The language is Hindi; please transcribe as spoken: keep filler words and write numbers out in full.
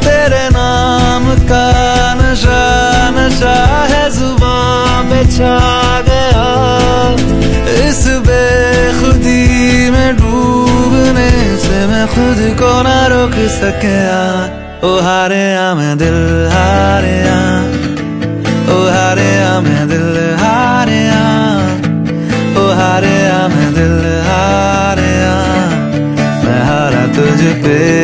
तेरे नाम का नशा नशा है जुबां पे छा गया। इस बेखुदी में डूबने से मैं खुद को ना रोक सकिया। ओ हारे आ मैं दिल हारे आ, ओ हारे आ मैं दिल हारे आ, ओ हारे आ मैं दिल हारे आ। मैं हारा तुझ पे